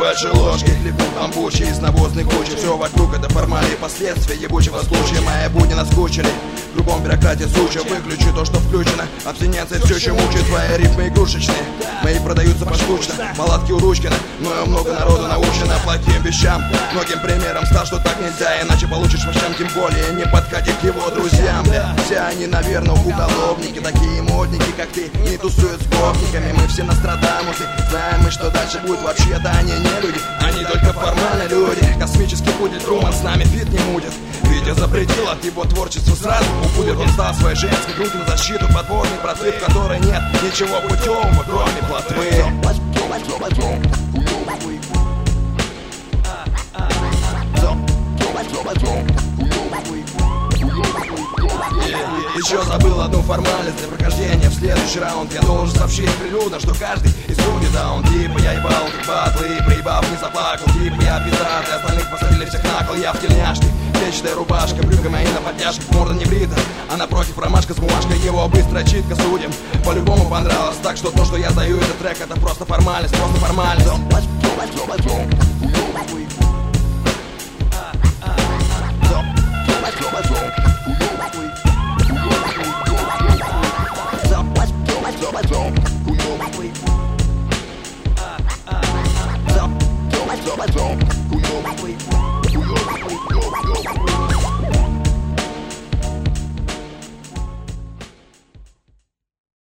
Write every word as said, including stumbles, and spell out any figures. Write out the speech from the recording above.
большой ложки хлебнул амбучи из навозной кучи. Все вокруг это формальные последствия ебучего случая. Мои будни наскучили, кругом бюрократия суча. Выключи то, что включено, абстиненция все еще мучает. Твои рифмы игрушечные, мои продаются поштучно. Палатки у Ручкина, но много народу научено плохим вещам. Многим примером стал, что так нельзя, иначе получишь вощам. Тем более не подходи к его друзьям. Все они, наверное, уголовники, такие модники, как ты, не тусуют с гопниками. Мы все Нострадамусы, знаем мы, что дальше будет. Вообще-то они не люди, они только формальные люди. Космический путь Труман с нами фит не мудит. Видео запретил от его творчества сразу убудет. Он стал своей женской грудью на защиту. Подводный проплыв, в которой нет ничего путевого, кроме плотвы. Еще забыл одну формальность для прохождения в следующий раунд. Я должен сообщить прилюдно, что каждый из судей даун. Типа я ебал как батлы, проебав не заплакал. Типа я пиздат, и остальных посадили всех на кол. Я в тельняшке, клетчатая рубашка, брюка мои на подтяжках. Морда не брита, а напротив ромашка с бумажкой. Его быстро читка судим, по-любому понравилось. Так что то, что я даю, этот трек, это просто формальность, просто формальность.